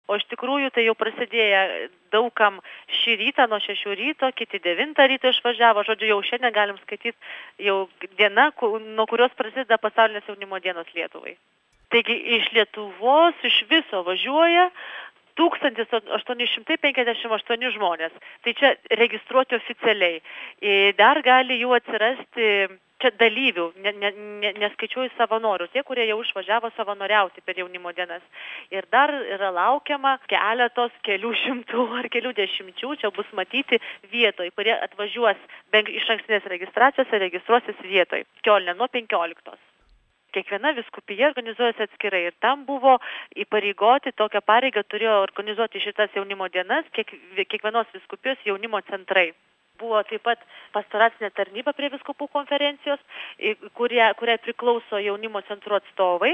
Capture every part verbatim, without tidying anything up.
O iš tikrųjų tai jau prasidėjo daugam šį rytą nuo šešių ryto, kiti devintą ryto išvažiavo, žodžiu, jau šiandien galim skaityti jau diena, nuo kurios prasideda pasaulinės jaunimo dienos Lietuvai. Taigi iš Lietuvos iš viso važiuoja tūkstantis aštuoni šimtai penkiasdešimt aštuoni žmonės. Tai čia registruoti oficialiai. Dar gali jų atsirasti čia dalyvių, ne, ne, ne, neskaičiuoju savanorių, tie, kurie jau išvažiavo savanoriauti per jaunimo dienas. Ir dar yra laukiama keletos kelių šimtų ar kelių dešimčių, čia bus matyti vietoj, kurie atvažiuos be iš ankstinės registracijos ir registruosis vietoj. Kiolne nuo penkioliktos. Kiekviena vyskupija organizuojasi atskirai ir tam buvo įpareigoti, tokią pareigą turėjo organizuoti šitas jaunimo dienas kiek, kiekvienos vyskupijos jaunimo centrai. Buvo taip pat pastoracinė tarnyba prie vyskupų konferencijos, kurie, kurie priklauso jaunimo centrų atstovai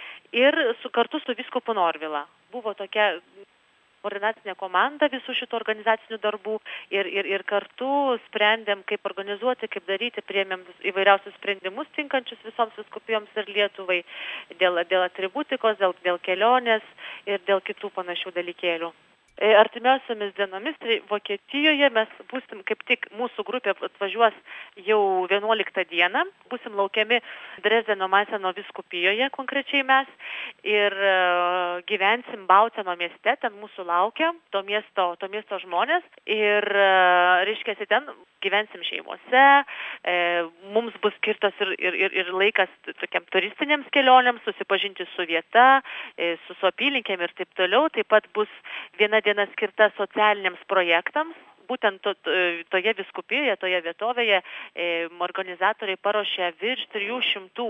ir su, kartu su vyskupu Norvila. Buvo tokia koordinacinė komanda visų šitų organizacinių darbų ir, ir, ir kartu sprendėm, kaip organizuoti, kaip daryti, priėmėm įvairiausius sprendimus tinkančius visoms vyskupijoms ir Lietuvai dėl, dėl atributikos, dėl, dėl kelionės ir dėl kitų panašių dalykėlių. Artimiausiamis dienomis, tai Vokietijoje mes būsim, kaip tik mūsų grupė atvažiuos jau vienuoliktą dieną, būsim laukiami Dresdeno Maiseno vyskupijoje konkrečiai mes ir uh, gyvensim Bauteno mieste, ten mūsų laukia to miesto, to miesto žmonės ir, uh, reiškia, ten gyvensim šeimose, e, mums bus skirtas ir, ir, ir, ir laikas tokiam turistinėms kelionėms, susipažinti su vieta, e, su, su apylinkėm ir taip toliau. Taip pat bus viena diena skirta socialiniams projektams. Būtent to, toje vyskupijoje, toje vietovėje e, organizatoriai paruošė virš trijų šimtų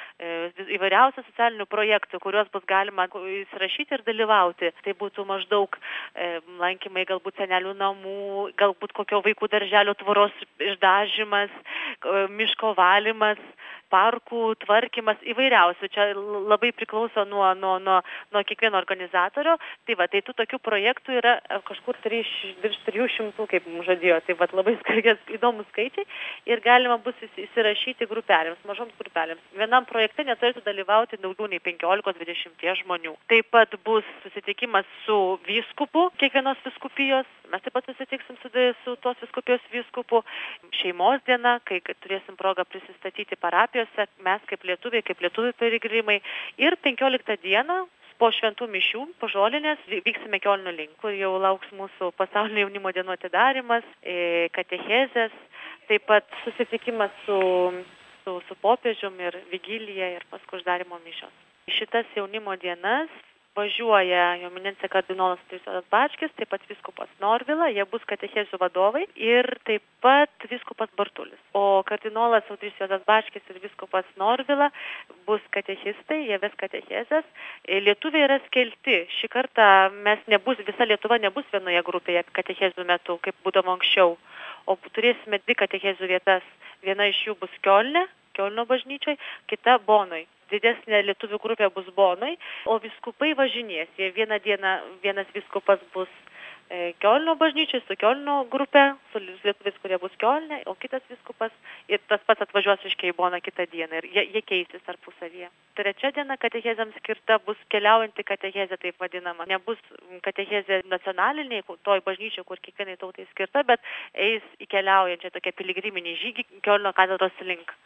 įvairiausių socialinių projektų, kuriuos bus galima įsirašyti ir dalyvauti. Tai būtų maždaug e, lankymai galbūt senelių namų, galbūt kokio vaikų darželio tvoros išdažymas, miško valymas, parkų tvarkymas, įvairiausių. Čia labai priklauso nuo, nuo, nuo, nuo kiekvieno organizatorio. Tai va, tai tų tokių projektų yra kažkur virš trijų šimtų, kaip mums žadėjo. Tai va, labai skaičiai, įdomus skaičiai ir galima bus įsirašyti grupelėms, mažoms grupelėms. Vienam projekte neturėtų dalyvauti daugiau nei penkiolika dvidešimt žmonių. Taip pat bus susitikimas su vyskupu kiekvienos vyskupijos. Mes taip pat susitiksim su, su tos vyskupijos vyskupu. Šeimos diena, kai turėsim progą prisistatyti parapijose, mes kaip lietuviai, kaip lietuvių piligrimai. Ir penkioliktą dieną po šventų mišių, po žolinės, vyksime Kiolno link, kur jau lauks mūsų pasaulinio jaunimo dienų atidarymas, katechezės, taip pat susitikimas su, su, su popiežium ir vigilija ir paskui uždarymo mišios. Šitas jaunimo dienas važiuoja jo eminencija kardinolas Audrys Juozas Bačkis, taip pat vyskupas Norvila, jie bus katechezių vadovai ir taip pat vyskupas Bartulis. O kardinolas Audrys Juozas Bačkis ir vyskupas Norvila bus katechistai, jie ves katechezes. Lietuviai yra skelti. Šį kartą mes nebus, visa Lietuva nebus vienoje grupėje katechezių metu, kaip būdavo anksčiau, o turėsime dvi katechezių vietas. Viena iš jų bus Kiolne, Kiolno bažnyčioj, kita Bonoj. Didesnė lietuvių grupė bus Bonoj, o vyskupai važinės. Jie vieną dieną, vienas vyskupas bus e, Kiolno bažnyčiai su Kiolno grupė, su lietuviais, kurie bus Kiolne, o kitas vyskupas ir tas pats atvažiuos iškiai į Boną kitą dieną ir jie, jie keisis tarpusavyje. Trečia diena katechezėms skirta bus keliaujanti katechezė, taip vadinama. Nebus katechezė nacionaliniai, toj bažnyčiai, kur kiekvienai tautai skirta, bet eis į keliaujančią tokią piligriminį žygį Kiolno katedros link.